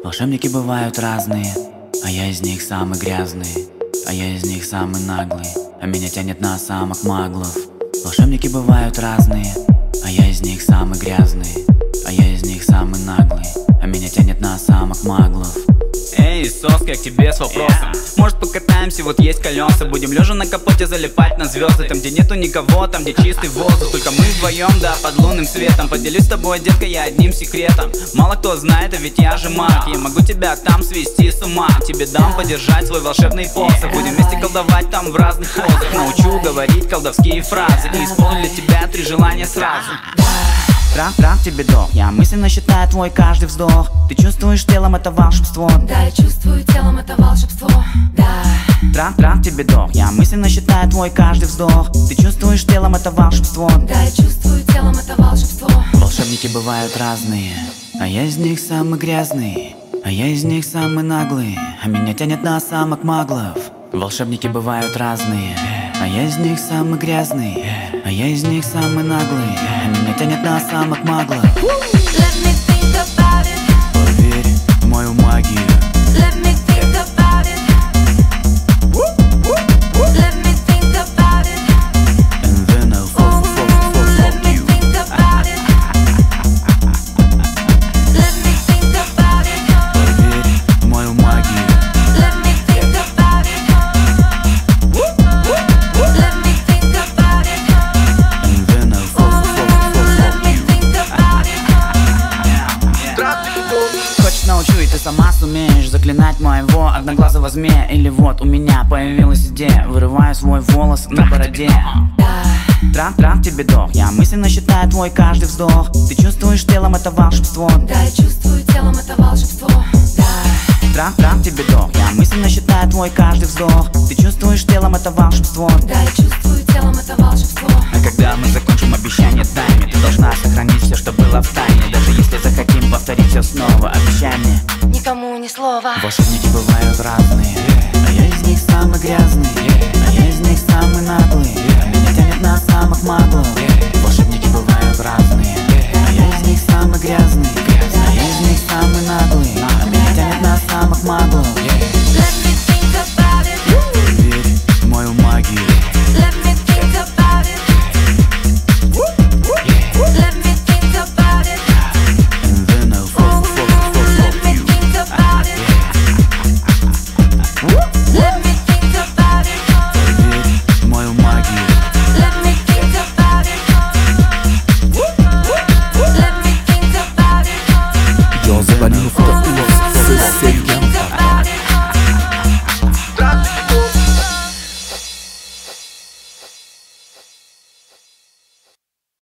Волшебники бывают разные, а я из них самый грязный, а я из них самый наглый, а меня тянет на самых маглов. Волшебники бывают разные, а я из них самый грязный, а я из них самый наглый, а меня тянет на самых маглов. Эй, соска, к тебе с вопросом. Может, покатаемся, вот есть колеса. Будем лежа на капоте залипать на звезды. Там, где нету никого, там, где чистый воздух. Только мы вдвоем, да, под лунным светом. Поделюсь с тобой, детка, я одним секретом. Мало кто знает, а ведь я же маг. Я могу тебя там свести с ума. Тебе дам подержать свой волшебный посох. Будем вместе колдовать там в разных позах. Научу говорить колдовские фразы и исполню для тебя 3 желания сразу. Трах-трах тебе дох, я мысленно считаю твой каждый вздох. Ты чувствуешь телом это волшебство? Да, я чувствую телом это волшебство. Да. Трах-трах тебе дох, я мысленно считаю твой каждый вздох. Ты чувствуешь телом это волшебство? Да, я чувствую телом это волшебство. Волшебники бывают разные, а я из них самый грязный, а я из них самый наглый, а меня тянет на самых маглов. Волшебники бывают разные, а я из них самый грязный, а я из них самый наглый, а меня тянет на самых маглов. Let me think about it. Поверь в мою магию. Let me think about it. Let me think about it. And then I'll Let fuck me you. think about it. Let me think about it. Поверь в мою магию. Let me think about it. Let me think about it. And then I'll Let fuck me you. think about it. Хочешь научу, и ты сама сумеешь заклинать моего одноглазого змея. Или вот у меня появилась идея, вырываю свой волос на бороде. Трах-трах тебе дох, я мысленно считаю твой каждый вздох. Ты чувствуешь телом это волшебство? Да, я чувствую телом это волшебство. Да. Трах-трах тебе дох, я мысленно считаю твой каждый вздох. Ты чувствуешь телом это волшебство? Да, я чувствую телом это волшебство. А когда мы закончим обещание, дай мне. Ты должна сохранить все, что было в тайне. Даже если захотим повторить все снова, обещай мне. Никому ни слова. Волшебники бывают разные, а я из них самый грязный, а я из них самый наглый, меня тянет на самых маглов. Волшебники бывают разные, а я из них самый грязный, а я из них самый наглый, а меня тянет на самых маглов. Let me